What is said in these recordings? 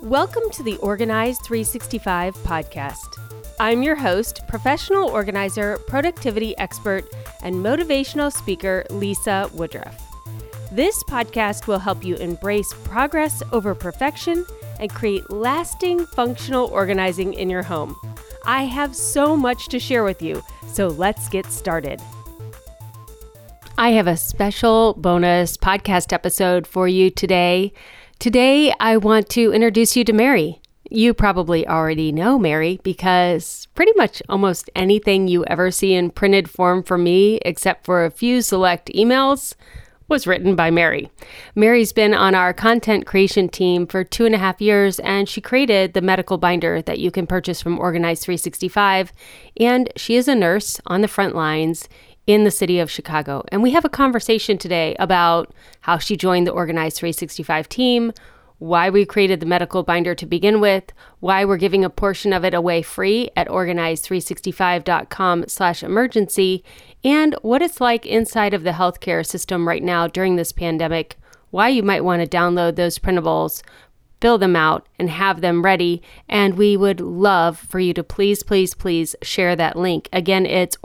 Welcome to the Organize 365 podcast. I'm your host, professional organizer, productivity expert, and motivational speaker, Lisa Woodruff. This podcast will help you embrace progress over perfection and create lasting functional organizing in your home. I have so much to share with you, so let's get started. I have a special bonus podcast episode for you today. Today, I want to introduce you to Mary. You probably already know Mary because pretty much almost anything you ever see in printed form from me, except for a few select emails, was written by Mary. Mary's been on our content creation team for 2.5 years, and she created the medical binder that you can purchase from Organize 365, and she is a nurse on the front lines in the city of Chicago. And we have a conversation today about how she joined the Organize 365 team, why we created the medical binder to begin with, why we're giving a portion of it away free at organize365.com/emergency, and what it's like inside of the healthcare system right now during this pandemic, why you might want to download those printables, fill them out, and have them ready. And we would love for you to please share that link. Again, it's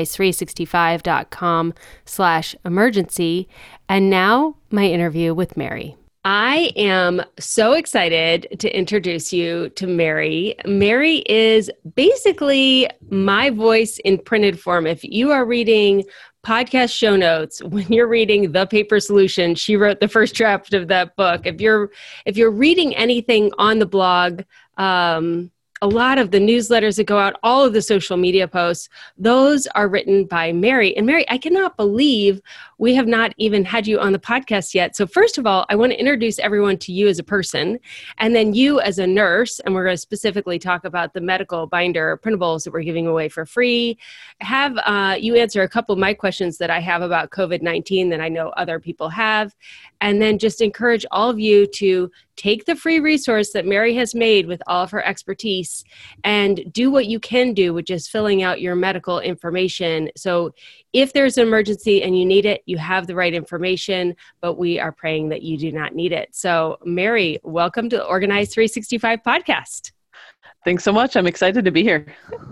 organize365.com/emergency. And now my interview with Mary. I am so excited to introduce you to Mary. Mary is basically my voice in printed form. If you are reading podcast show notes, when you're reading The Paper Solution, she wrote the first draft of that book. If you're reading anything on the blog, a lot of the newsletters that go out, all of the social media posts, those are written by Mary. And Mary, I cannot believe we have not even had you on the podcast yet. So first of all, I want to introduce everyone to you as a person, and then you as a nurse, and we're going to specifically talk about the medical binder printables that we're giving away for free. Have you answer a couple of my questions that I have about COVID-19 that I know other people have, and then just encourage all of you to take the free resource that Mary has made with all of her expertise and do what you can do, which is filling out your medical information. So if there's an emergency and you need it, you have the right information, but we are praying that you do not need it. So Mary, welcome to the Organize 365 podcast. Thanks so much. I'm excited to be here.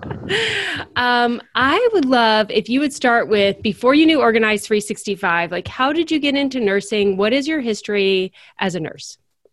I would love if you would start with, before you knew Organize 365, like how did you get into nursing? What is your history as a nurse?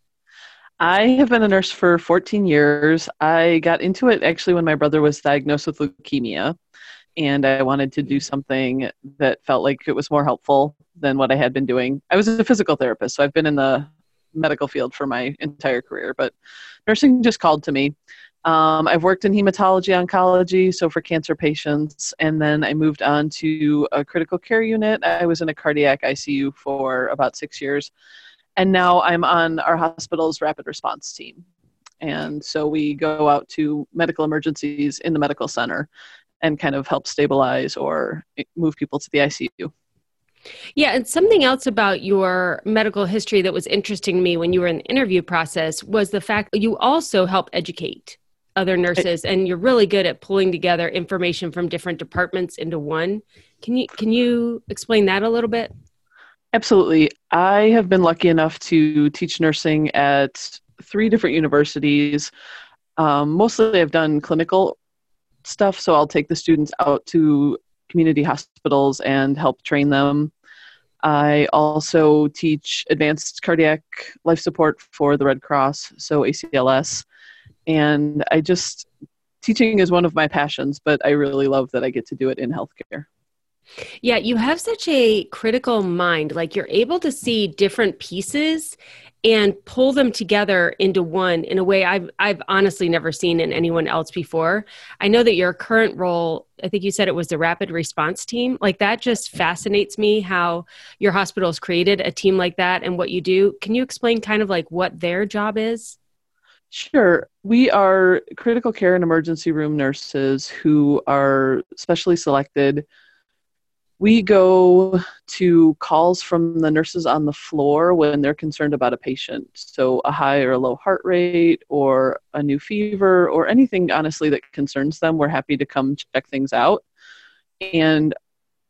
I have been a nurse for 14 years. I got into it actually when my brother was diagnosed with leukemia, and I wanted to do something that felt like it was more helpful than what I had been doing. I was a physical therapist, so I've been in the medical field for my entire career, but nursing just called to me. I've worked in hematology oncology, so for cancer patients, and then I moved on to a critical care unit. I was in a cardiac ICU for about 6 years, and now I'm on our hospital's rapid response team. And so we go out to medical emergencies in the medical center and kind of help stabilize or move people to the ICU. Yeah, and something else about your medical history that was interesting to me when you were in the interview process was the fact that you also help educate other nurses, and you're really good at pulling together information from different departments into one. Can you explain that a little bit? Absolutely. I have been lucky enough to teach nursing at 3 different universities. Mostly I've done clinical stuff, so I'll take the students out to community hospitals and help train them. I also teach advanced cardiac life support for the Red Cross, so ACLS. And teaching is one of my passions, but I really love that I get to do it in healthcare. Yeah, you have such a critical mind. Like you're able to see different pieces and pull them together into one in a way I've honestly never seen in anyone else before. I know that your current role, I think you said it was the rapid response team. Like that just fascinates me how your hospital's created a team like that and what you do. Can you explain kind of like what their job is? Sure. We are critical care and emergency room nurses who are specially selected. We go to calls from the nurses on the floor when they're concerned about a patient. So a high or a low heart rate or a new fever or anything, honestly, that concerns them. We're happy to come check things out. And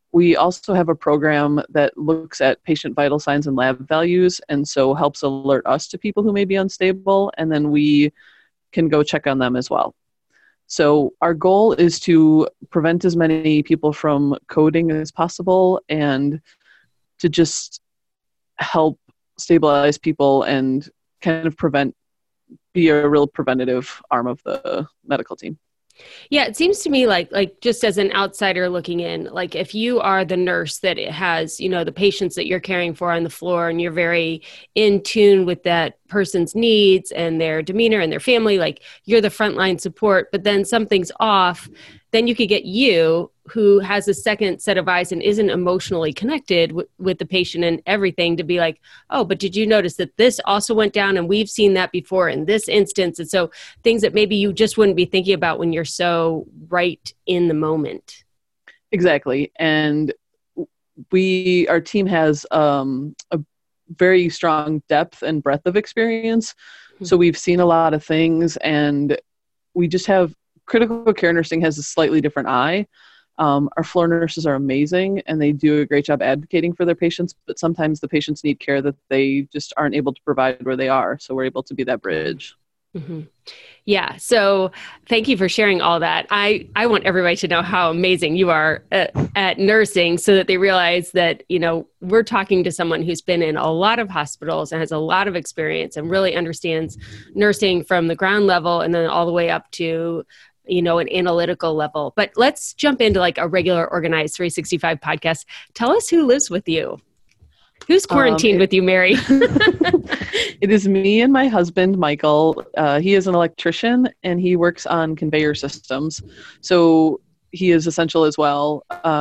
We also have a program that looks at patient vital signs and lab values, and so helps alert us to people who may be unstable, and then we can go check on them as well. So our goal is to prevent as many people from coding as possible and to just help stabilize people and kind of be a real preventative arm of the medical team. Yeah, it seems to me like just as an outsider looking in, like if you are the nurse that it has, the patients that you're caring for on the floor and you're very in tune with that person's needs and their demeanor and their family, like you're the frontline support, but then something's off, then you could get you who has a second set of eyes and isn't emotionally connected with the patient and everything to be like, oh, but did you notice that this also went down and we've seen that before in this instance? And so things that maybe you just wouldn't be thinking about when you're so right in the moment. Exactly. And our team has a very strong depth and breadth of experience. Mm-hmm. So we've seen a lot of things, and we just have critical care nursing has a slightly different eye. Our floor nurses are amazing and they do a great job advocating for their patients, but sometimes the patients need care that they just aren't able to provide where they are. So we're able to be that bridge. Mm-hmm. Yeah. So thank you for sharing all that. I want everybody to know how amazing you are at nursing so that they realize that, we're talking to someone who's been in a lot of hospitals and has a lot of experience and really understands nursing from the ground level and then all the way up to an analytical level. But let's jump into like a regular Organized 365 podcast. Tell us who lives with you. Who's quarantined with you, Mary? It is me and my husband, Michael. He is an electrician and he works on conveyor systems. So he is essential as well.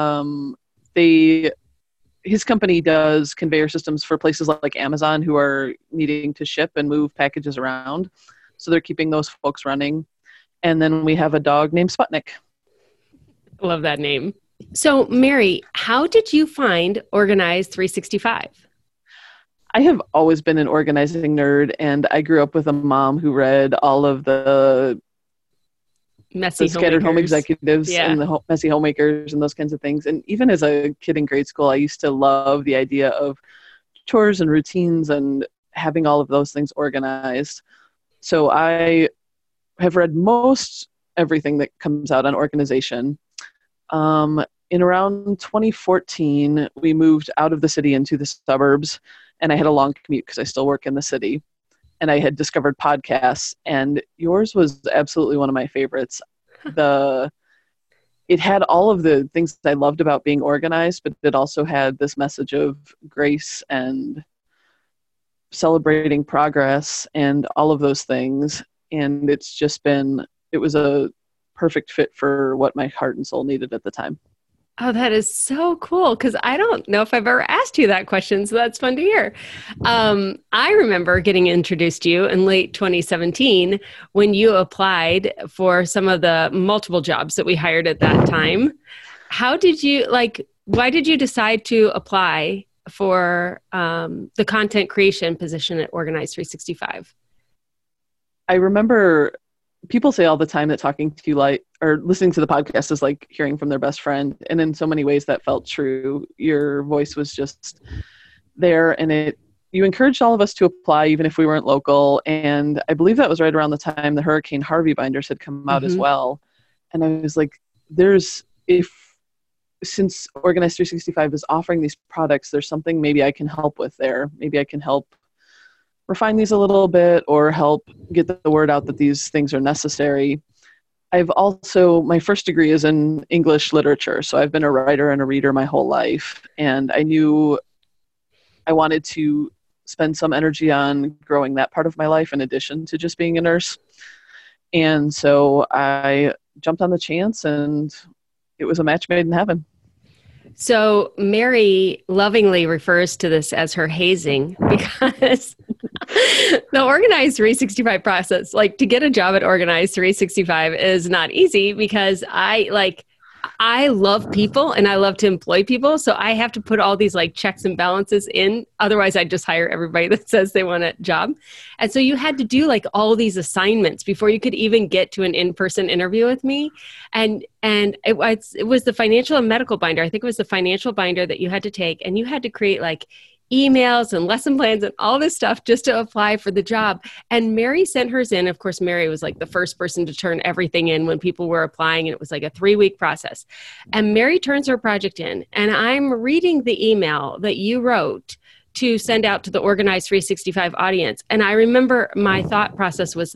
His company does conveyor systems for places like Amazon who are needing to ship and move packages around. So they're keeping those folks running. And then we have a dog named Sputnik. Love that name. So, Mary, how did you find Organized 365? I have always been an organizing nerd, and I grew up with a mom who read all of the Scattered Home Executives and the Messy Homemakers and those kinds of things. And even as a kid in grade school, I used to love the idea of chores and routines and having all of those things organized. So I have read most everything that comes out on organization. In around 2014, we moved out of the city into the suburbs, and I had a long commute because I still work in the city. And I had discovered podcasts, and yours was absolutely one of my favorites. It had all of the things that I loved about being organized, but it also had this message of grace and celebrating progress and all of those things. And it was a perfect fit for what my heart and soul needed at the time. Oh, that is so cool. Because I don't know if I've ever asked you that question. So that's fun to hear. I remember getting introduced to you in late 2017 when you applied for some of the multiple jobs that we hired at that time. Why did you decide to apply for the content creation position at Organized 365? I remember people say all the time that talking to you or listening to the podcast is like hearing from their best friend. And in so many ways that felt true. Your voice was just there, and you encouraged all of us to apply even if we weren't local. And I believe that was right around the time the Hurricane Harvey binders had come out as well. And I was like, since Organized 365 is offering these products, there's something maybe I can help with there. Maybe I can help refine these a little bit or help get the word out that these things are necessary. My first degree is in English literature. So I've been a writer and a reader my whole life. And I knew I wanted to spend some energy on growing that part of my life in addition to just being a nurse. And so I jumped on the chance, and it was a match made in heaven. So Mary lovingly refers to this as her hazing because the Organized 365 process, like to get a job at Organized 365 is not easy because I love people and I love to employ people. So I have to put all these like checks and balances in. Otherwise, I just hire everybody that says they want a job. And so you had to do like all these assignments before you could even get to an in-person interview with me. And it was the financial and medical binder. I think it was the financial binder that you had to take, and you had to create like emails and lesson plans and all this stuff just to apply for the job. And Mary sent hers in. Of course, Mary was like the first person to turn everything in when people were applying, and it was like a 3-week process. And Mary turns her project in, and I'm reading the email that you wrote to send out to the Organized 365 audience. And I remember my thought process was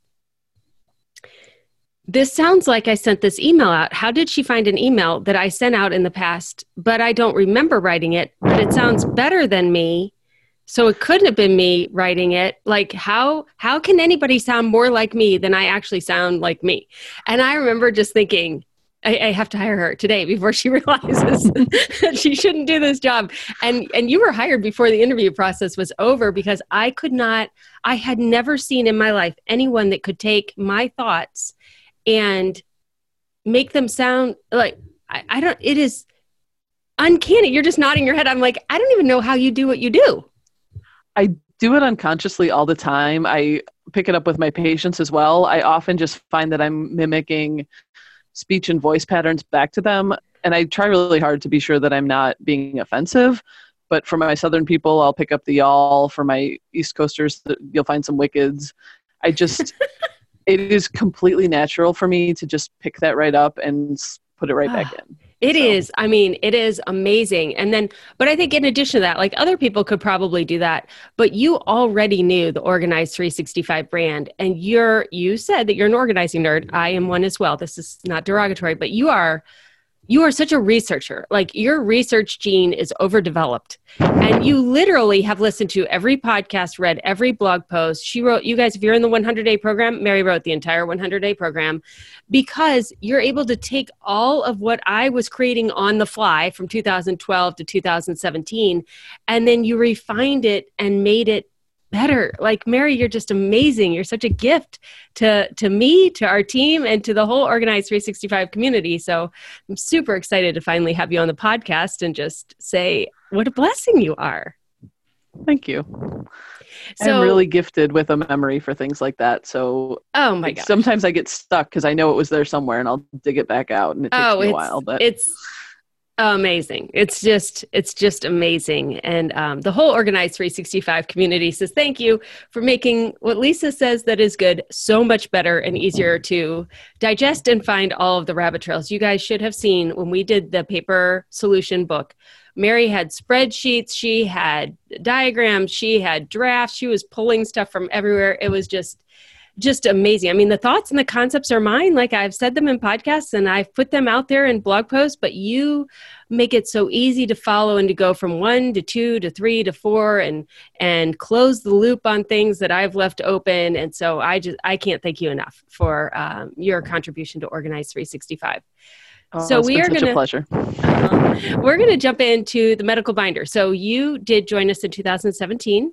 this sounds like I sent this email out. How did she find an email that I sent out in the past, but I don't remember writing it, but it sounds better than me. So it couldn't have been me writing it. Like how can anybody sound more like me than I actually sound like me? And I remember just thinking, I have to hire her today before she realizes that she shouldn't do this job. And you were hired before the interview process was over, because I had never seen in my life anyone that could take my thoughts and make them sound like, it is uncanny. You're just nodding your head. I'm like, I don't even know how you do what you do. I do it unconsciously all the time. I pick it up with my patients as well. I often just find that I'm mimicking speech and voice patterns back to them. And I try really hard to be sure that I'm not being offensive. But for my Southern people, I'll pick up the y'all. For my East Coasters, you'll find some wickeds. It is completely natural for me to just pick that right up and put it right back in. It is. I mean, it is amazing. And then, but I think in addition to that, like other people could probably do that, but you already knew the Organized 365 brand, and you said that you're an organizing nerd. I am one as well. This is not derogatory, but you are such a researcher. Like your research gene is overdeveloped, and you literally have listened to every podcast, read every blog post. She wrote, you guys, if you're in the 100-day program, Mary wrote the entire 100-day program, because you're able to take all of what I was creating on the fly from 2012 to 2017, and then you refined it and made it better. Like, Mary, you're just amazing. You're such a gift to me, to our team, and to the whole Organized 365 community. So I'm super excited to finally have you on the podcast and just say what a blessing you are. Thank you. So, I'm really gifted with a memory for things like that. So oh my gosh. Sometimes I get stuck because I know it was there somewhere and I'll dig it back out, and it takes me a while. But it's amazing. It's just amazing. And the whole Organized 365 community says thank you for making what Lisa says that is good so much better and easier to digest and find all of the rabbit trails. You guys should have seen when we did the paper solution book. Mary had spreadsheets, she had diagrams, she had drafts, she was pulling stuff from everywhere. It was just amazing. I mean, the thoughts and the concepts are mine. Like, I've said them in podcasts and I've put them out there in blog posts, but you make it so easy to follow and to go from 1 to 2 to 3 to 4 and close the loop on things that I've left open. And so I can't thank you enough for your contribution to Organized 365. So we are going to pleasure. We're going to jump into the medical binder. So you did join us in 2017.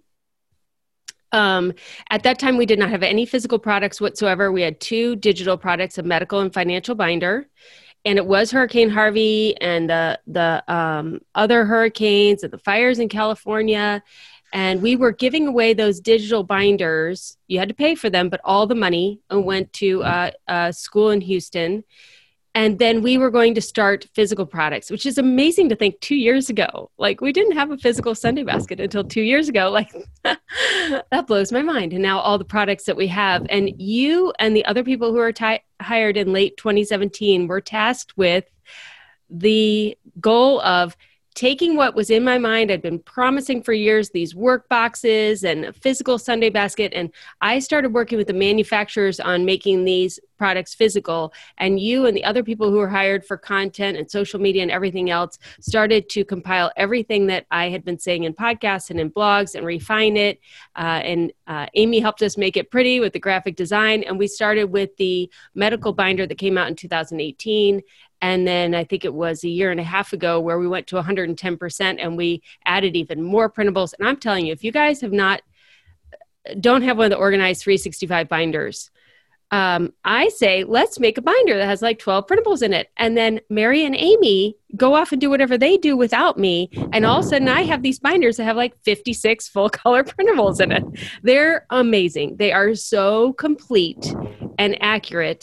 At that time, we did not have any physical products whatsoever. We had 2 digital products, a medical and financial binder. And it was Hurricane Harvey and the other hurricanes and the fires in California. And we were giving away those digital binders. You had to pay for them, but all the money went to a school in Houston. And then we were going to start physical products, which is amazing to think 2 years ago. Like, we didn't have a physical Sunday basket until 2 years ago. Like, that blows my mind. And now all the products that we have, and you and the other people who were hired in late 2017 were tasked with the goal of taking what was in my mind. I'd been promising for years these work boxes and a physical Sunday basket. And I started working with the manufacturers on making these products physical. And you and the other people who were hired for content and social media and everything else started to compile everything that I had been saying in podcasts and in blogs and refine it. And Amy helped us make it pretty with the graphic design. And we started with the medical binder that came out in 2018. And then I think it was a year and a half ago where we went to 110% and we added even more printables. And I'm telling you, if you guys don't have one of the Organized 365 binders, I say, let's make a binder that has like 12 printables in it. And then Mary and Amy go off and do whatever they do without me. And all of a sudden I have these binders that have like 56 full color printables in it. They're amazing. They are so complete and accurate.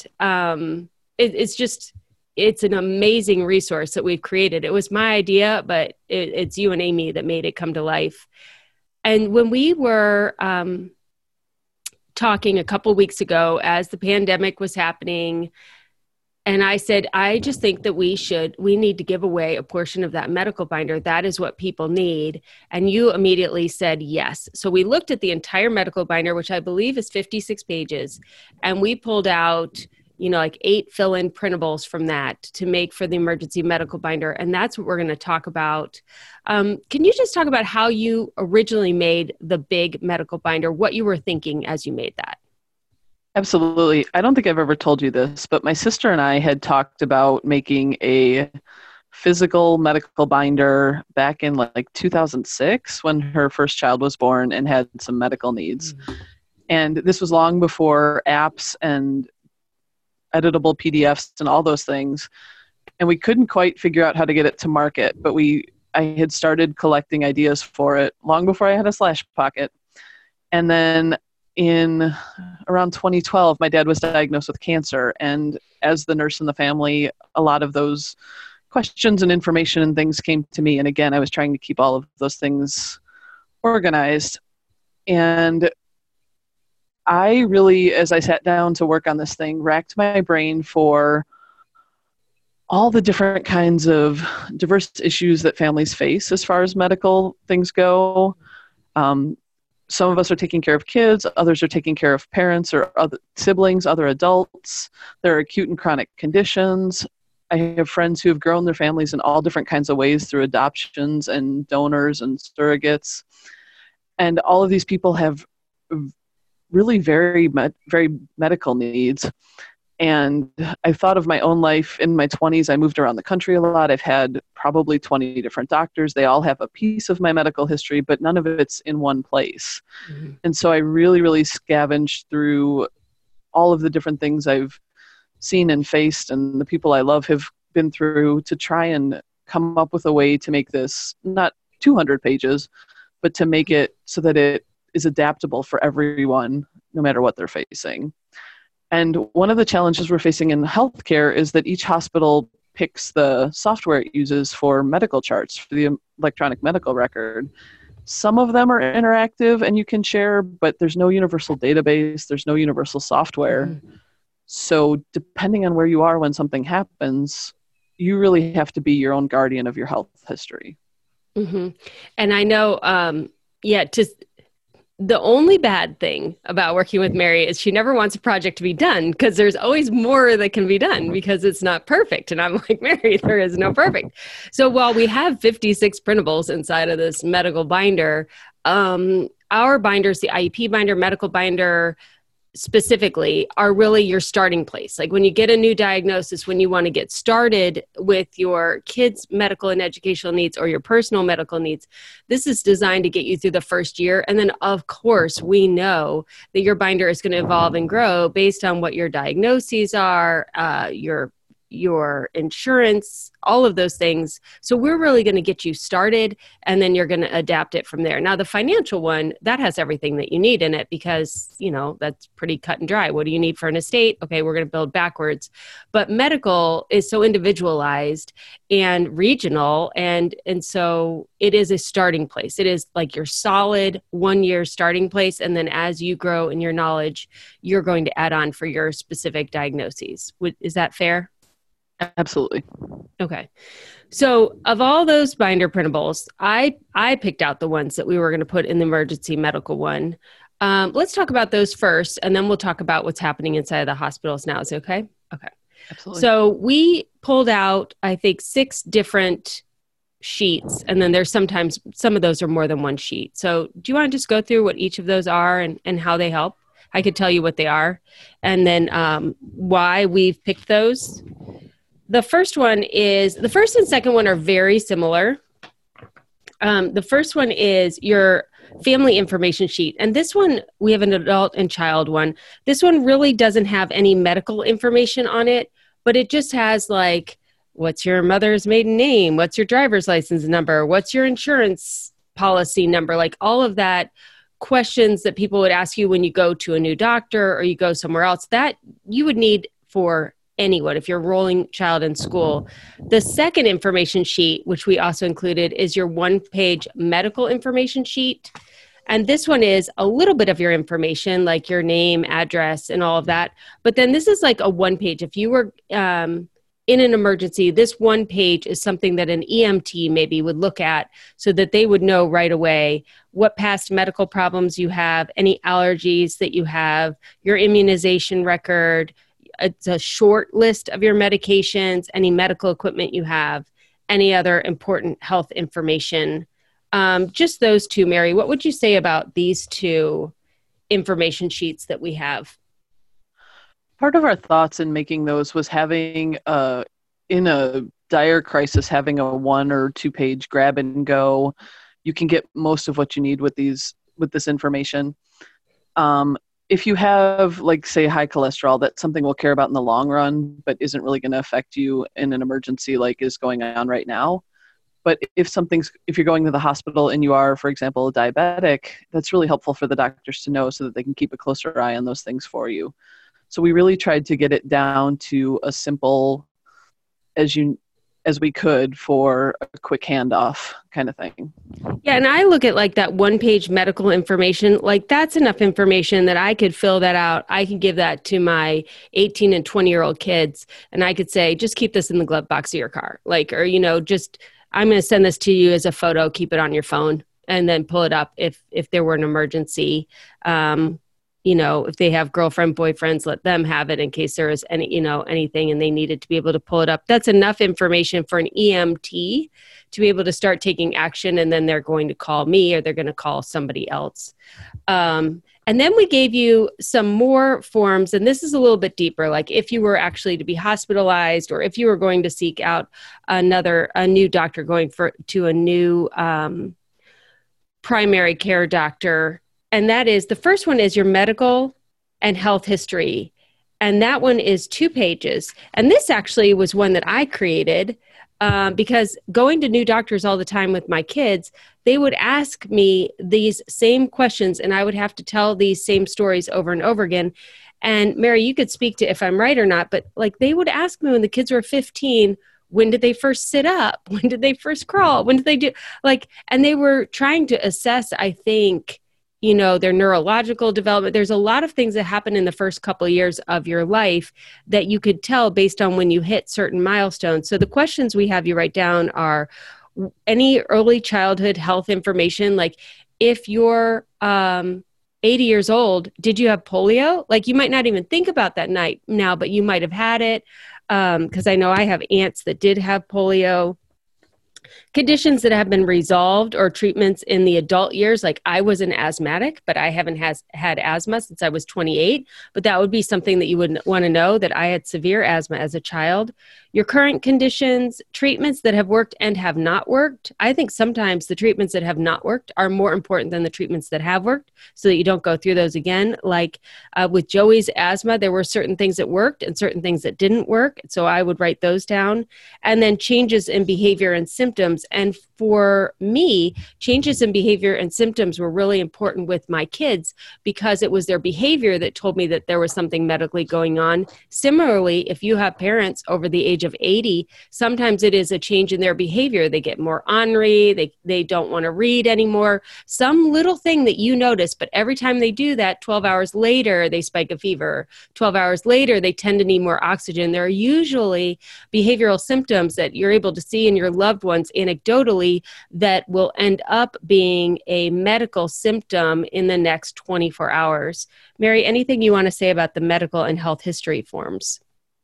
It's an amazing resource that we've created. It was my idea, but it's you and Amy that made it come to life. And when we were, talking a couple weeks ago as the pandemic was happening, and I said, I just think that we need to give away a portion of that medical binder. That is what people need. And you immediately said yes. So we looked at the entire medical binder, which I believe is 56 pages, and we pulled out, like 8 fill-in printables from that to make for the emergency medical binder. And that's what we're going to talk about. Can you just talk about how you originally made the big medical binder, what you were thinking as you made that? Absolutely. I don't think I've ever told you this, but my sister and I had talked about making a physical medical binder back in like 2006 when her first child was born and had some medical needs. Mm-hmm. And this was long before apps and editable PDFs and all those things. And we couldn't quite figure out how to get it to market, but I had started collecting ideas for it long before I had a Slash Pocket. And then in around 2012, my dad was diagnosed with cancer. And as the nurse in the family, a lot of those questions and information and things came to me. And again, I was trying to keep all of those things organized. And I really, as I sat down to work on this thing, racked my brain for all the different kinds of diverse issues that families face as far as medical things go. Some of us are taking care of kids, others are taking care of parents or other siblings, other adults. There are acute and chronic conditions. I have friends who have grown their families in all different kinds of ways through adoptions and donors and surrogates. And all of these people have really very medical needs. And I thought of my own life in my 20s. I moved around the country a lot. I've had probably 20 different doctors. They all have a piece of my medical history, but none of it's in one place. Mm-hmm. And so I really, really scavenged through all of the different things I've seen and faced and the people I love have been through to try and come up with a way to make this not 200 pages, but to make it so that it is adaptable for everyone, no matter what they're facing. And one of the challenges we're facing in healthcare is that each hospital picks the software it uses for medical charts, for the electronic medical record. Some of them are interactive and you can share, but there's no universal database, there's no universal software. Mm-hmm. So depending on where you are when something happens, you really have to be your own guardian of your health history. Mm-hmm. And I know, the only bad thing about working with Mary is she never wants a project to be done because there's always more that can be done because it's not perfect. And I'm like, Mary, there is no perfect. So while we have 56 printables inside of this medical binder, our binders, the IEP binder, medical binder, specifically are really your starting place. Like when you get a new diagnosis, when you want to get started with your kids' medical and educational needs or your personal medical needs, this is designed to get you through the first year. And then of course, we know that your binder is going to evolve and grow based on what your diagnoses are, your insurance, all of those things. So we're really going to get you started and then you're going to adapt it from there. Now the financial one, that has everything that you need in it because, that's pretty cut and dry. What do you need for an estate? Okay, we're going to build backwards. But medical is so individualized and regional. And so it is a starting place. It is like your solid 1 year starting place. And then as you grow in your knowledge, you're going to add on for your specific diagnoses. Is that fair? Absolutely. Okay. So of all those binder printables, I picked out the ones that we were going to put in the emergency medical one. Let's talk about those first, and then we'll talk about what's happening inside of the hospitals now. Is it okay? Okay. Absolutely. So we pulled out, I think, 6 different sheets, and then there's sometimes some of those are more than one sheet. So do you want to just go through what each of those are and how they help? I could tell you what they are, and then why we've picked those. The first and second one are very similar. The first one is your family information sheet. And this one, we have an adult and child one. This one really doesn't have any medical information on it, but it just has like, what's your mother's maiden name? What's your driver's license number? What's your insurance policy number? Like all of that questions that people would ask you when you go to a new doctor or you go somewhere else that you would need for anyone if you're enrolling child in school. The second information sheet, which we also included, is your one-page medical information sheet. And this one is a little bit of your information, like your name, address, and all of that. But then this is like a one page. If you were in an emergency, this one page is something that an EMT maybe would look at so that they would know right away what past medical problems you have, any allergies that you have, your immunization record. It's a short list of your medications, any medical equipment you have, any other important health information. Just those two, Mary. What would you say about these two information sheets that we have? Part of our thoughts in making those was having, in a dire crisis, having a 1 or 2 page grab and go. You can get most of what you need with this information. If you have, like, say, high cholesterol, that's something we'll care about in the long run, but isn't really going to affect you in an emergency like is going on right now. But if you're going to the hospital and you are, for example, diabetic, that's really helpful for the doctors to know so that they can keep a closer eye on those things for you. So we really tried to get it down to a simple as we could for a quick handoff kind of thing. Yeah, and I look at like that one-page medical information, like that's enough information that I could fill that out. I could give that to my 18 and 20-year-old kids, and I could say, just keep this in the glove box of your car. Like, or, just, I'm going to send this to you as a photo, keep it on your phone, and then pull it up if there were an emergency. If they have girlfriend, boyfriends, let them have it in case there is anything and they needed to be able to pull it up. That's enough information for an EMT to be able to start taking action. And then they're going to call me or they're going to call somebody else. And then we gave you some more forms, and this is a little bit deeper, like if you were actually to be hospitalized or if you were going to seek out a new doctor, going to a new primary care doctor. And that is, the first one is your medical and health history. And that one is 2 pages. And this actually was one that I created because going to new doctors all the time with my kids, they would ask me these same questions and I would have to tell these same stories over and over again. And Mary, you could speak to if I'm right or not, but like they would ask me when the kids were 15, when did they first sit up? When did they first crawl? When did they do and they were trying to assess, I think, their neurological development. There's a lot of things that happen in the first couple of years of your life that you could tell based on when you hit certain milestones. So the questions we have you write down are any early childhood health information, like if you're 80 years old, did you have polio? Like you might not even think about that night now, but you might have had it. Because I know I have aunts that did have polio. Conditions that have been resolved or treatments in the adult years, like I was an asthmatic, but I haven't had asthma since I was 28. But that would be something that you would want to know, that I had severe asthma as a child. Your current conditions, treatments that have worked and have not worked. I think sometimes the treatments that have not worked are more important than the treatments that have worked, so that you don't go through those again. Like with Joey's asthma, there were certain things that worked and certain things that didn't work. So I would write those down. And then changes in behavior and symptoms. And for me, changes in behavior and symptoms were really important with my kids because it was their behavior that told me that there was something medically going on. Similarly, if you have parents over the age of 80, sometimes it is a change in their behavior. They get more ornery, they don't want to read anymore. Some little thing that you notice, but every time they do that, 12 hours later, they spike a fever. 12 hours later, they tend to need more oxygen. There are usually behavioral symptoms that you're able to see in your loved ones anecdotally that will end up being a medical symptom in the next 24 hours. Mary, anything you want to say about the medical and health history forms?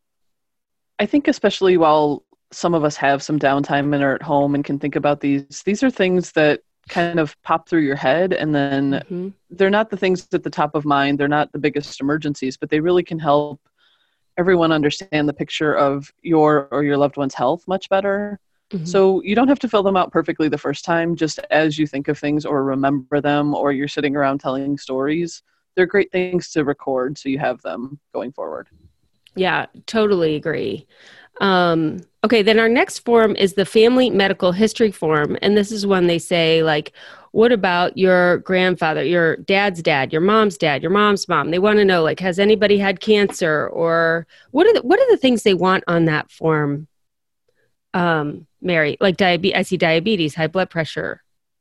I think especially while some of us have some downtime and are at home and can think about these are things that kind of pop through your head, and then they're not the things at the top of mind. They're not the biggest emergencies, but they really can help everyone understand the picture of your or your loved one's health much better. Mhm. So you don't have to fill them out perfectly the first time, just as you think of things or remember them, or you're sitting around telling stories. They're great things to record so you have them going forward. Yeah, totally agree. Okay, then our next form is the family medical history form. And this is when they say, like, what about your grandfather, your dad's dad, your mom's mom? They want to know, like, has anybody had cancer, or what are the things they want on that form, Mary? Like diabetes, I see diabetes, high blood pressure.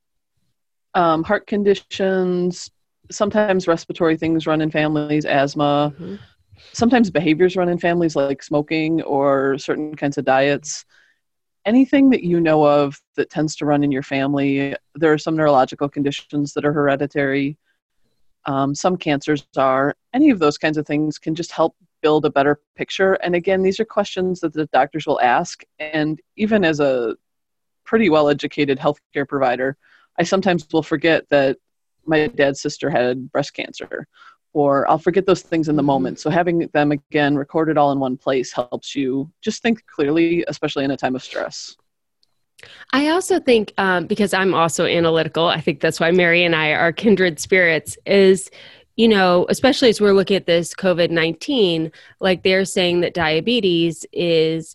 Heart conditions, sometimes respiratory things run in families, asthma, Hmm. sometimes behaviors run in families like smoking or certain kinds of diets. Anything that you know of that tends to run in your family. There are some neurological conditions that are hereditary. Some cancers are. Any of those kinds of things can just help build a better picture. And again, these are questions that the doctors will ask. And even as a pretty well educated healthcare provider, I sometimes will forget that my dad's sister had breast cancer, or I'll forget those things in the Hmm. moment. So having them again recorded all in one place helps you just think clearly, especially in a time of stress. I also think, because I'm also analytical, I think that's why Mary and I are kindred spirits, is, especially as we're looking at this COVID-19, like they're saying that diabetes is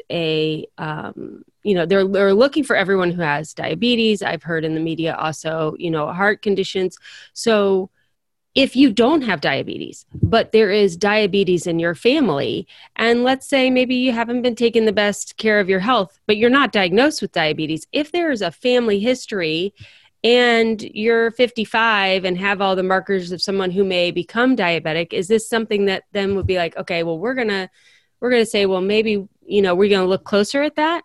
they're looking for everyone who has diabetes. I've heard in the media also, heart conditions. So if you don't have diabetes, but there is diabetes in your family, and let's say maybe you haven't been taking the best care of your health, but you're not diagnosed with diabetes, if there is a family history and you're 55 and have all the markers of someone who may become diabetic, is this something that then would be like, okay, well, we're going to say, well, maybe, we're going to look closer at that?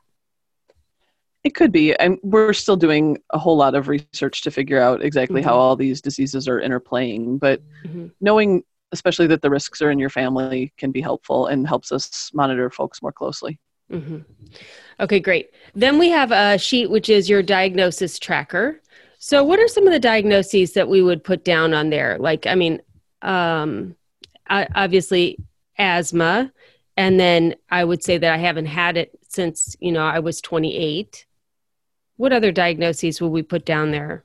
It could be. And we're still doing a whole lot of research to figure out exactly how Mm-hmm. all these diseases are interplaying. But Mm-hmm. knowing, especially that the risks are in your family, can be helpful and helps us monitor folks more closely. Mm-hmm. Okay, great. Then we have a sheet which is your diagnosis tracker. So, what are some of the diagnoses that we would put down on there? Like, I mean, um, obviously asthma, and then I would say that I haven't had it since I was 28. What other diagnoses will we put down there?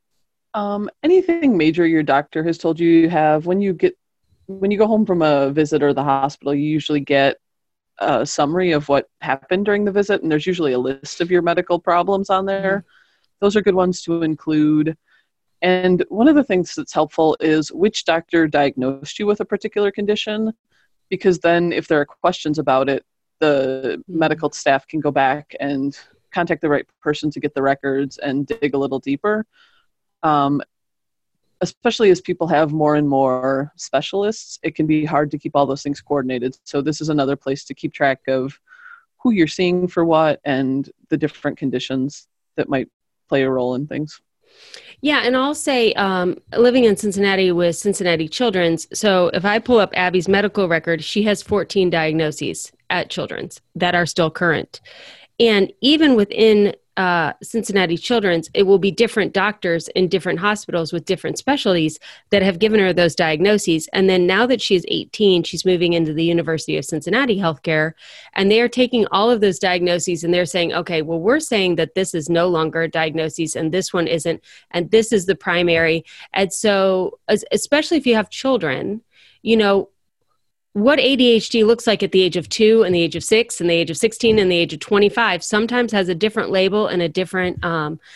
Anything major your doctor has told you you have, when you go home from a visit or the hospital, you usually get a summary of what happened during the visit, and there's usually a list of your medical problems on Mm-hmm. there. Those are good ones to include. And one of the things that's helpful is which doctor diagnosed you with a particular condition, because then if there are questions about it, the medical staff can go back and contact the right person to get the records and dig a little deeper. Um, Especially as people have more and more specialists, it can be hard to keep all those things coordinated. So this is another place to keep track of who you're seeing for what and the different conditions that might play a role in things. Yeah, and I'll say, living in Cincinnati with Cincinnati Children's. So if I pull up Abby's medical record, she has 14 diagnoses at Children's that are still current. And even within Cincinnati Children's, it will be different doctors in different hospitals with different specialties that have given her those diagnoses. And then now that she's 18, she's moving into the University of Cincinnati Healthcare, and they are taking all of those diagnoses and they're saying, okay, well, we're saying that this is no longer a diagnosis and this one isn't, and this is the primary. And so, especially if you have children, you know, what ADHD looks like at the age of 2 and the age of 6 and the age of 16 and the age of 25 sometimes has a different label and a different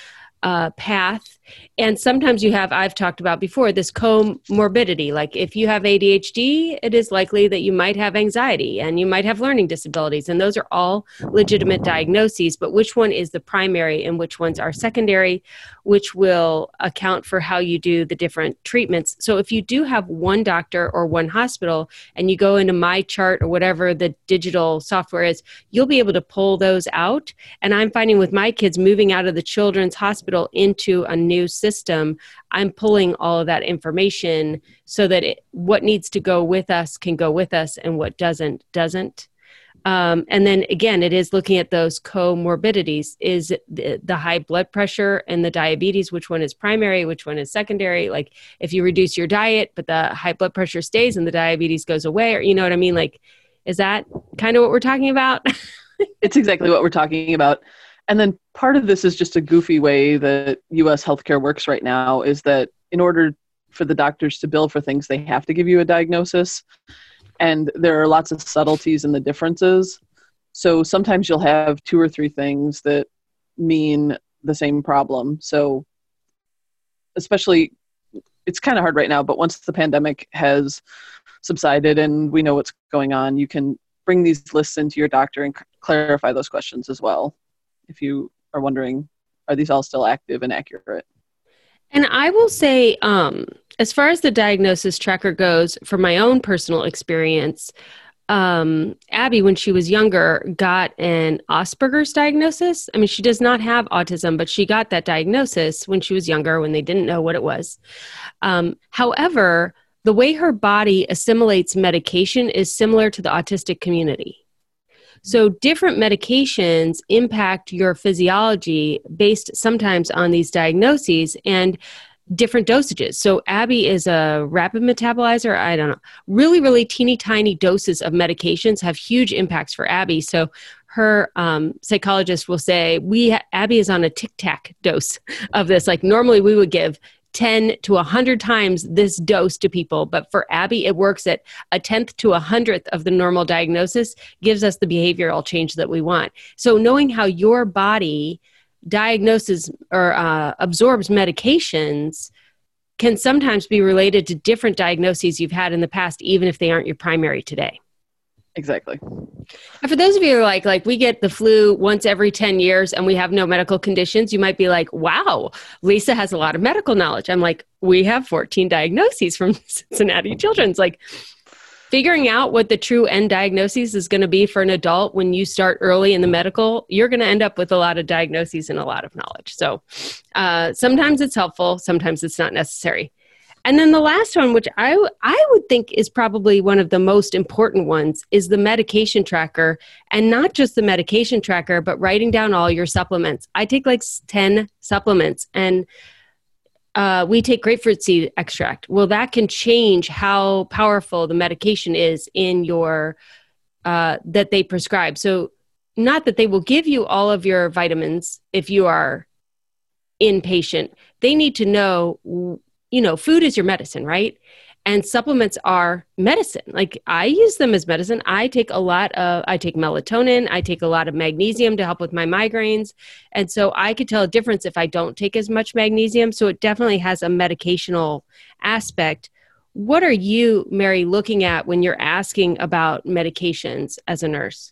path. And sometimes I've talked about before, this comorbidity. Like if you have ADHD, it is likely that you might have anxiety and you might have learning disabilities. And those are all legitimate diagnoses, but which one is the primary and which ones are secondary, which will account for how you do the different treatments. So if you do have one doctor or one hospital and you go into My Chart or whatever the digital software is, you'll be able to pull those out. And I'm finding with my kids moving out of the children's hospital into a new system, I'm pulling all of that information so that what needs to go with us can go with us and what doesn't. And then again, it is looking at those comorbidities. Is the high blood pressure and the diabetes, which one is primary, which one is secondary? Like if you reduce your diet, but the high blood pressure stays and the diabetes goes away, or you know what I mean? Like, is that kind of what we're talking about? It's exactly what we're talking about. And then part of this is just a goofy way that U.S. healthcare works right now, is that in order for the doctors to bill for things, they have to give you a diagnosis. And there are lots of subtleties in the differences. So sometimes you'll have 2 or 3 things that mean the same problem. So especially, it's kind of hard right now, but once the pandemic has subsided and we know what's going on, you can bring these lists into your doctor and clarify those questions as well. If you are wondering, are these all still active and accurate? And I will say, as far as the diagnosis tracker goes, from my own personal experience, Abby, when she was younger, got an Asperger's diagnosis. I mean, she does not have autism, but she got that diagnosis when she was younger, when they didn't know what it was. However, the way her body assimilates medication is similar to the autistic community. So different medications impact your physiology based sometimes on these diagnoses and different dosages. So Abby is a rapid metabolizer. I don't know. Really, really teeny tiny doses of medications have huge impacts for Abby. So her psychologist will say, Abby is on a Tic Tac dose of this. Like normally we would give 10 to 100 times this dose to people. But for Abby, it works at 1/10 to 100th of the normal diagnosis, gives us the behavioral change that we want. So knowing how your body diagnoses or absorbs medications can sometimes be related to different diagnoses you've had in the past, even if they aren't your primary today. Exactly. And for those of you who are like we get the flu once every 10 years and we have no medical conditions, you might be like, wow, Lisa has a lot of medical knowledge. I'm like, we have 14 diagnoses from Cincinnati Children's. Like figuring out what the true end diagnosis is going to be for an adult when you start early in the medical, you're going to end up with a lot of diagnoses and a lot of knowledge. So sometimes it's helpful, sometimes it's not necessary. And then the last one, which I would think is probably one of the most important ones, is the medication tracker. And not just the medication tracker, but writing down all your supplements. I take like 10 supplements, and we take grapefruit seed extract. Well, that can change how powerful the medication is in your that they prescribe. So not that they will give you all of your vitamins if you are inpatient. They need to know, food is your medicine, right? And supplements are medicine. Like I use them as medicine. I take melatonin. I take a lot of magnesium to help with my migraines. And so I could tell a difference if I don't take as much magnesium. So it definitely has a medicational aspect. What are you, Mary, looking at when you're asking about medications as a nurse?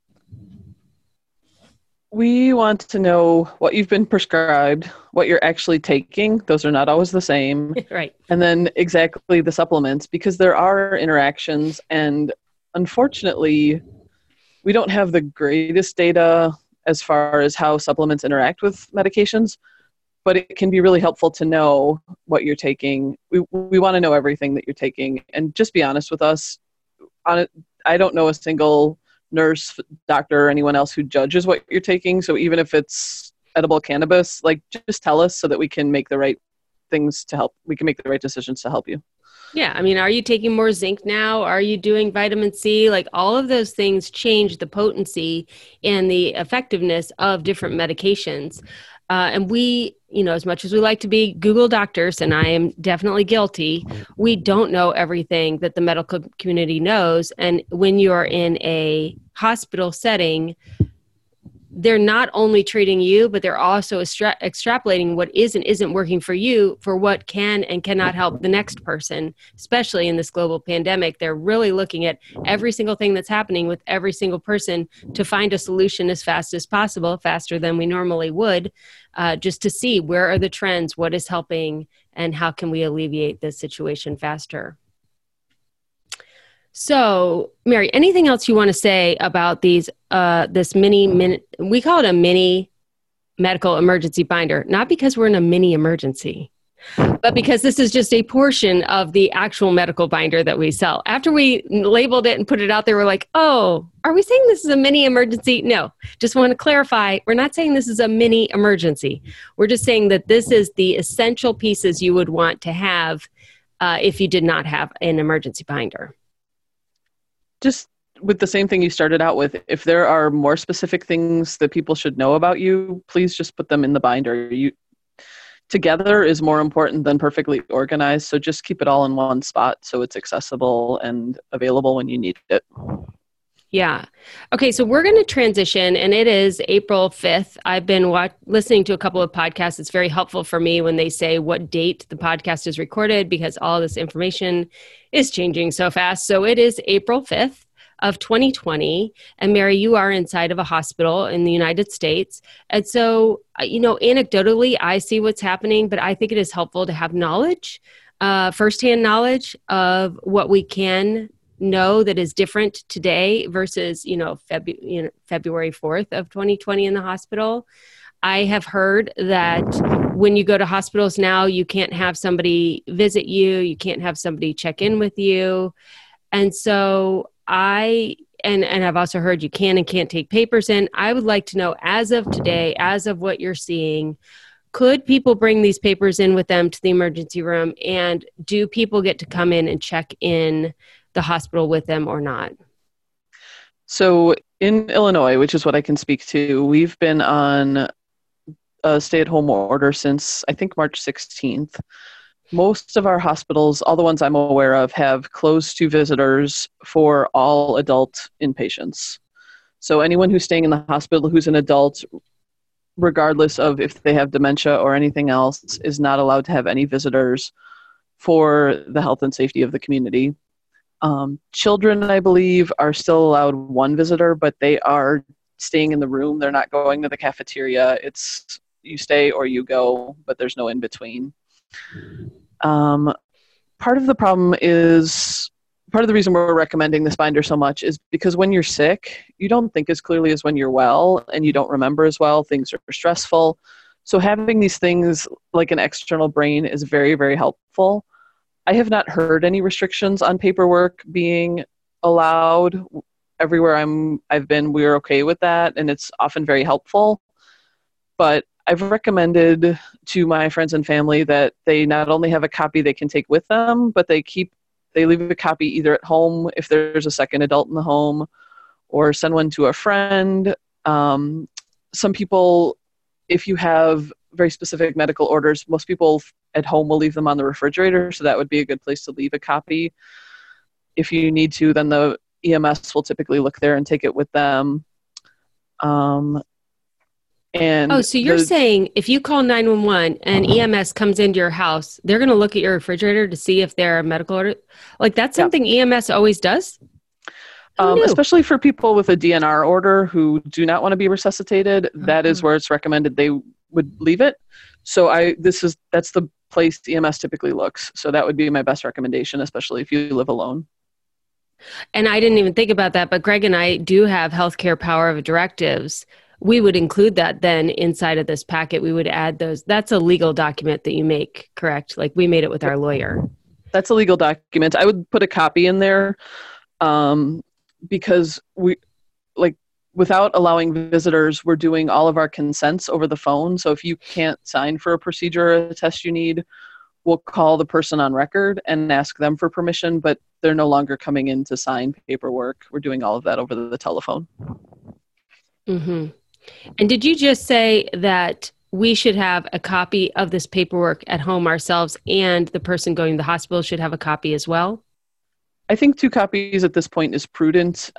We want to know what you've been prescribed, what you're actually taking. Those are not always the same. Right. And then exactly the supplements, because there are interactions. And unfortunately, we don't have the greatest data as far as how supplements interact with medications, but it can be really helpful to know what you're taking. We want to know everything that you're taking. And just be honest with us. I don't know a single nurse, doctor, or anyone else who judges what you're taking. So even if it's edible cannabis, like just tell us so that we can make the right things to help. We can make the right decisions to help you. Yeah. I mean, are you taking more zinc now? Are you doing vitamin C? Like all of those things change the potency and the effectiveness of different medications. And we, as much as we like to be Google doctors, and I am definitely guilty, we don't know everything that the medical community knows. And when you're in a hospital setting, they're not only treating you, but they're also extrapolating what is and isn't working for you for what can and cannot help the next person, especially in this global pandemic. They're really looking at every single thing that's happening with every single person to find a solution as fast as possible, faster than we normally would, just to see where are the trends, what is helping, and how can we alleviate this situation faster. So, Mary, anything else you want to say about these? This we call it a mini medical emergency binder, not because we're in a mini emergency, but because this is just a portion of the actual medical binder that we sell. After we labeled it and put it out there, we're like, oh, are we saying this is a mini emergency? No, just want to clarify. We're not saying this is a mini emergency. We're just saying that this is the essential pieces you would want to have if you did not have an emergency binder. Just with the same thing you started out with, if there are more specific things that people should know about you, please just put them in the binder. Together is more important than perfectly organized. So just keep it all in one spot so it's accessible and available when you need it. Yeah. Okay. So we're going to transition, and it is April 5th. I've been listening to a couple of podcasts. It's very helpful for me when they say what date the podcast is recorded, because all this information is changing so fast. So it is April 5th of 2020. And Mary, you are inside of a hospital in the United States. And so, anecdotally, I see what's happening, but I think it is helpful to have knowledge, firsthand knowledge of what we can know that is different today versus, February 4th of 2020 in the hospital. I have heard that when you go to hospitals now, you can't have somebody visit you. You can't have somebody check in with you. And so and I've also heard you can and can't take papers in. I would like to know, as of today, as of what you're seeing, could people bring these papers in with them to the emergency room? And do people get to come in and check in the hospital with them or not? So in Illinois, which is what I can speak to, we've been on a stay-at-home order since, I think, March 16th. Most of our hospitals, all the ones I'm aware of, have closed to visitors for all adult inpatients. So anyone who's staying in the hospital who's an adult, regardless of if they have dementia or anything else, is not allowed to have any visitors for the health and safety of the community. Children, I believe, are still allowed one visitor, but they are staying in the room. They're not going to the cafeteria. It's you stay or you go, but there's no in between. Part of the problem is, part of the reason we're recommending this binder so much is because when you're sick, you don't think as clearly as when you're well, and you don't remember as well. Things are stressful. So having these things like an external brain is very, very helpful. I have not heard any restrictions on paperwork being allowed. Everywhere I've been, we're okay with that, and it's often very helpful. But I've recommended to my friends and family that they not only have a copy they can take with them, but they leave a copy either at home if there's a second adult in the home, or send one to a friend. Some people, if you have very specific medical orders, most people at home will leave them on the refrigerator, so that would be a good place to leave a copy. If you need to, then the EMS will typically look there and take it with them. So you're saying if you call 911 and EMS comes into your house, they're going to look at your refrigerator to see if there are medical orders? Like, that's something EMS always does? Especially for people with a DNR order who do not want to be resuscitated, that is where it's recommended they would leave it. So that's the place EMS typically looks. So that would be my best recommendation, especially if you live alone. And I didn't even think about that, but Greg and I do have healthcare power of directives. We would include that then inside of this packet. We would add those. That's a legal document that you make, correct? Like, we made it with our lawyer. That's a legal document. I would put a copy in there because without allowing visitors, we're doing all of our consents over the phone. So if you can't sign for a procedure or a test you need, we'll call the person on record and ask them for permission, but they're no longer coming in to sign paperwork. We're doing all of that over the telephone. Mm-hmm. And did you just say that we should have a copy of this paperwork at home ourselves, and the person going to the hospital should have a copy as well? I think 2 copies at this point is prudent.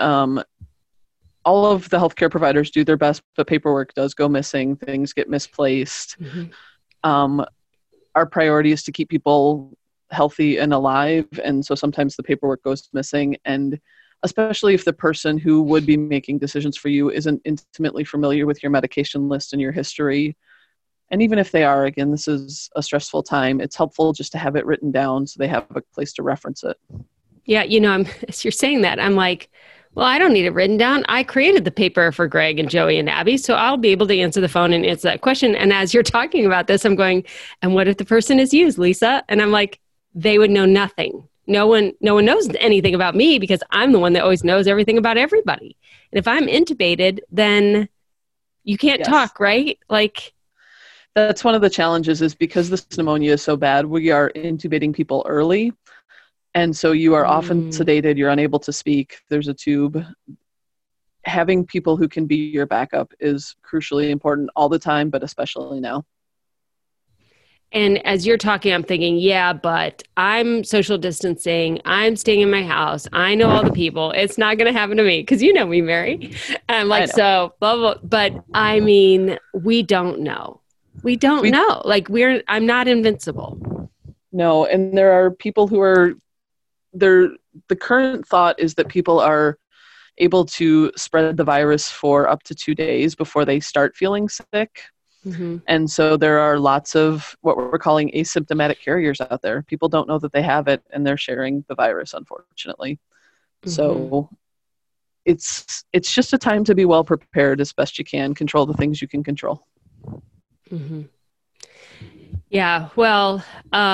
All of the healthcare providers do their best, but paperwork does go missing. Things get misplaced. Mm-hmm. Our priority is to keep people healthy and alive, and so sometimes the paperwork goes missing. And especially if the person who would be making decisions for you isn't intimately familiar with your medication list and your history. And even if they are, again, this is a stressful time. It's helpful just to have it written down so they have a place to reference it. Yeah, as you're saying that, I'm like, well, I don't need it written down. I created the paper for Greg and Joey and Abby, so I'll be able to answer the phone and answer that question. And as you're talking about this, I'm going, and what if the person is used, Lisa? And I'm like, they would know nothing. No one knows anything about me because I'm the one that always knows everything about everybody. And if I'm intubated, then you can't talk, right? Like, that's one of the challenges, is because this pneumonia is so bad, we are intubating people early. And so you are often sedated, you're unable to speak, there's a tube. Having people who can be your backup is crucially important all the time, but especially now. And as you're talking, I'm thinking, yeah, but I'm social distancing. I'm staying in my house. I know all the people. It's not going to happen to me because you know me, Mary. And I'm like, so, blah, blah. But I mean, we don't know. We don't know. Like I'm not invincible. No. And there are people who are there. The current thought is that people are able to spread the virus for up to 2 days before they start feeling sick. Mm-hmm. And so there are lots of what we're calling asymptomatic carriers out there. People don't know that they have it and they're sharing the virus, unfortunately. Mm-hmm. So it's just a time to be well prepared as best you can, control the things you can control. Mm-hmm. Yeah. Well,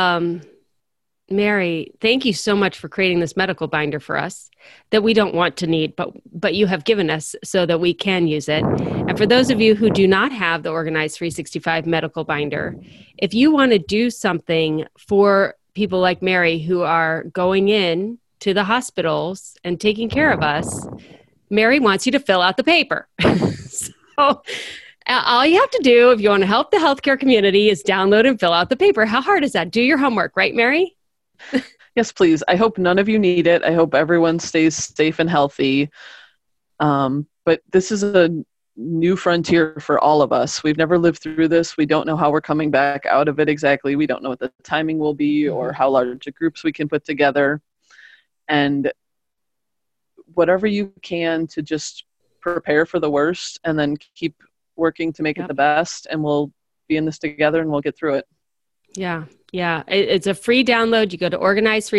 Mary, thank you so much for creating this medical binder for us that we don't want to need, but you have given us so that we can use it. And for those of you who do not have the Organize 365 medical binder, if you want to do something for people like Mary who are going in to the hospitals and taking care of us, Mary wants you to fill out the paper. So all you have to do if you want to help the healthcare community is download and fill out the paper. How hard is that? Do your homework, right, Mary? Yes, please. I hope none of you need it. I hope everyone stays safe and healthy. But this is a new frontier for all of us. We've never lived through this. We don't know how we're coming back out of it exactly. We don't know what the timing will be or how large groups we can put together. And whatever you can to just prepare for the worst and then keep working to make it the best. And we'll be in this together and we'll get through it. Yeah. Yeah. It's a free download. You go to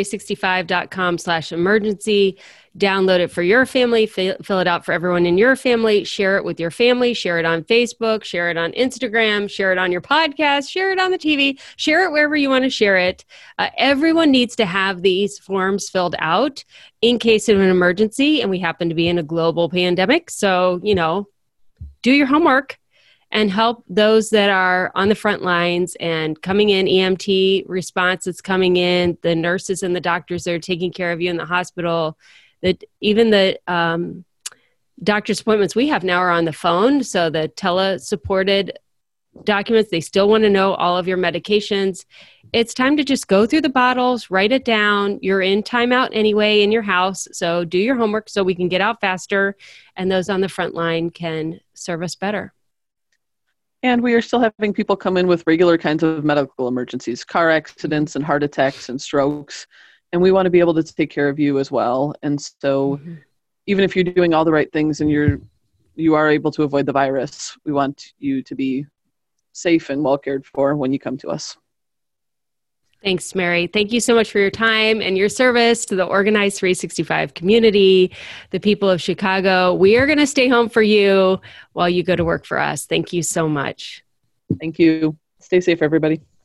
organize365.com/emergency, download it for your family, fill it out for everyone in your family, share it with your family, share it on Facebook, share it on Instagram, share it on your podcast, share it on the TV, share it wherever you want to share it. Everyone needs to have these forms filled out in case of an emergency. And we happen to be in a global pandemic. So, do your homework and help those that are on the front lines and coming in, EMT response that's coming in, the nurses and the doctors that are taking care of you in the hospital, that even the doctor's appointments we have now are on the phone. So the tele-supported documents, they still want to know all of your medications. It's time to just go through the bottles, write it down. You're in timeout anyway in your house. So do your homework so we can get out faster and those on the front line can serve us better. And we are still having people come in with regular kinds of medical emergencies, car accidents and heart attacks and strokes. And we want to be able to take care of you as well. And so even if you're doing all the right things and you are able to avoid the virus, we want you to be safe and well cared for when you come to us. Thanks, Mary. Thank you so much for your time and your service to the Organize 365 community, the people of Chicago. We are going to stay home for you while you go to work for us. Thank you so much. Thank you. Stay safe, everybody.